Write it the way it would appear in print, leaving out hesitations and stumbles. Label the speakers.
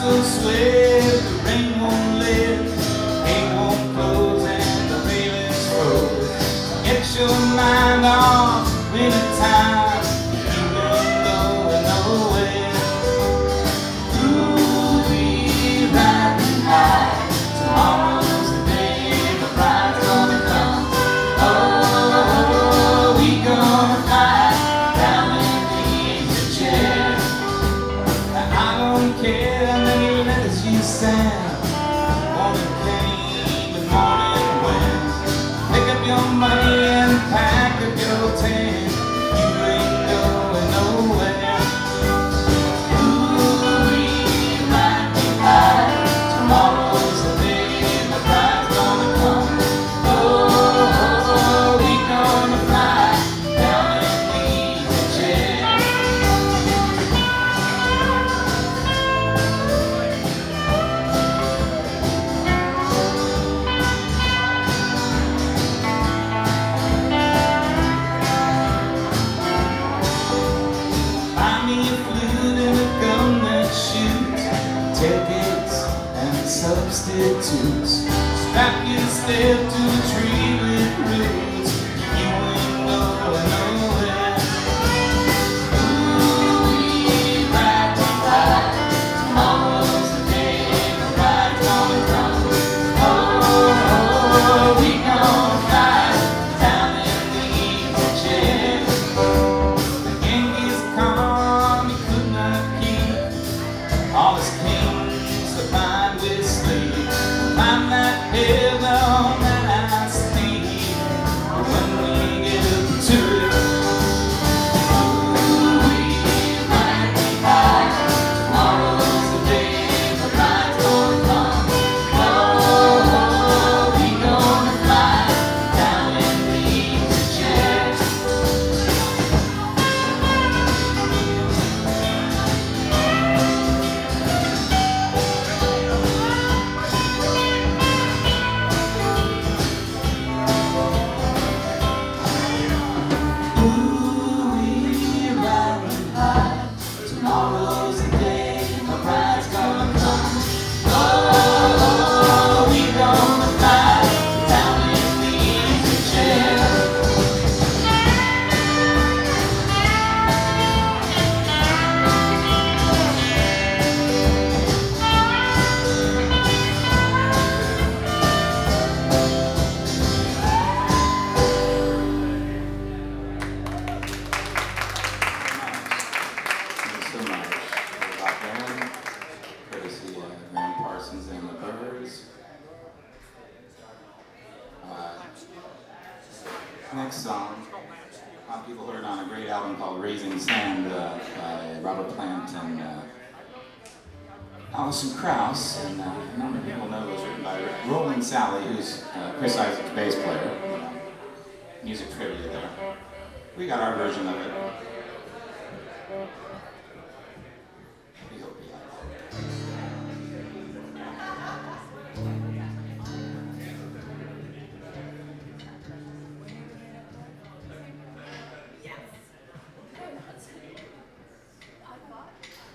Speaker 1: will sweat, the rain won't lift, the gate won't close, and the railings froze. Get your mind off winter time, you ain't going nowhere. Ooh, we riding high, tomorrow's the day the bride's gonna come. Oh, we gonna fly down in the easy chair. I don't care how many letters you send, morning came and morning went. Pick up your money and pack up your tent, you ain't going nowhere. Ooh, we might be high, tomorrow's the day the bride's gonna come. Oh, we gonna fly down in the easy chair. Buy me a flute and a gun that shoots, tailgates and substitutes. Strap yourself to a tree with roots, you ain't going nowhere. Ooh, we ride to high, tomorrow's the day the bride's gonna come. Oh, we gonna fly down in the easy chair. The Genghis Khan, he could not keep all his kings supplied with sleep. Climb that hill down that I steep, when we get up to it. Ooh, we might be high, tomorrow's the day the bride's gonna come. Oh, we gonna fly down in the easy chair. Ooh, we riding high, tomorrow's the day the bride's gonna come. Oh, we gonna fly down in the easy chair. Thanks so much. Rock band, courtesy of Graham Parsons and the Birds. Next song, people heard on a great album called Raising Sand by Robert Plant and Alison Krauss, and a number of people know it was written by Roland Sally, who's Chris Isaac's bass player. Music trivia there. We got our version of it.